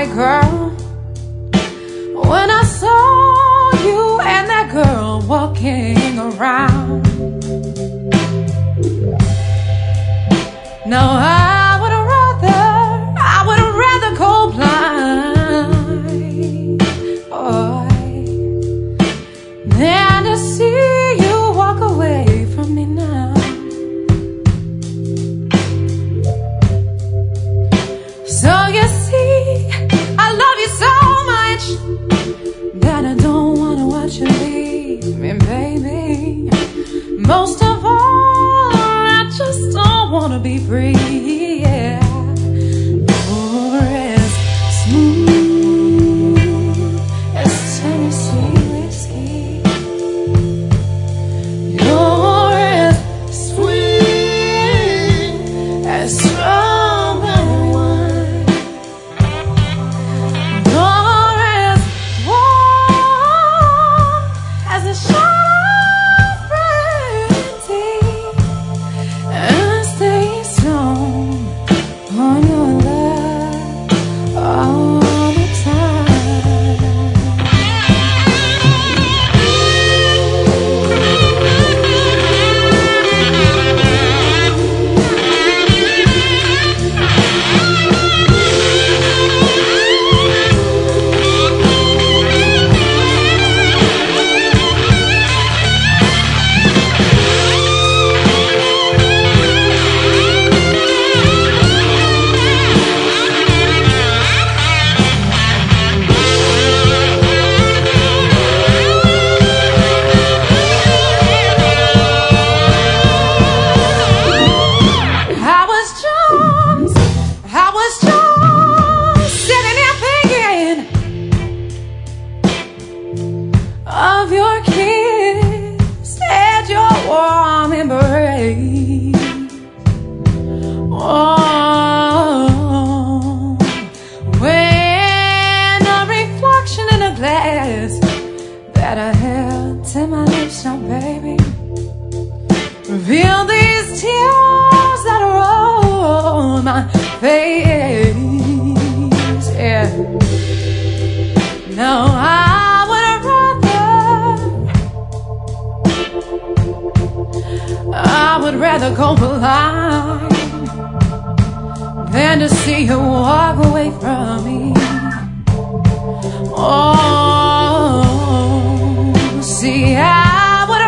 right, girl. When I saw you and that girl walking around, now I would rather go blind, boy, than to see you walk away from me now. So you see, I love you so much that I don't wanna watch you leave me, baby. Most of all, I just don't wanna be free, yeah. You're as smooth as Tennessee whiskey. You're as sweet as strawberry wine. You're as warm as a shot of brandy, and I stay strong on your love all the time. I was just sitting here thinking of your kiss and your warm embrace. Oh, when a reflection in a glass that I held to my lips, now baby, reveal these tears that roll my face, yeah. Now I would rather go blind than to see you walk away from me. Oh, see, I would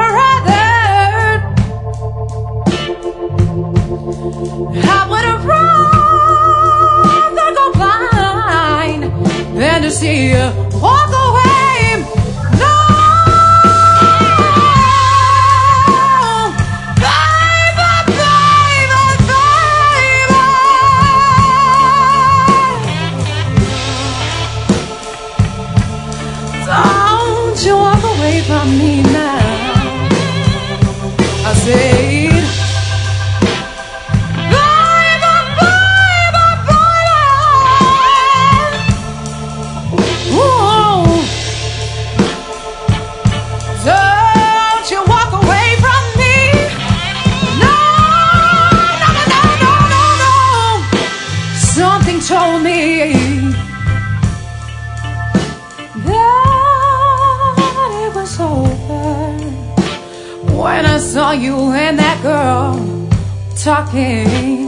rather go blind than to see you walk away. No, baby, baby, baby, don't you walk away from me now. I said, don't you walk away from me. No, no, no, no, no, no. Something told me that it was over when I saw you and that girl talking.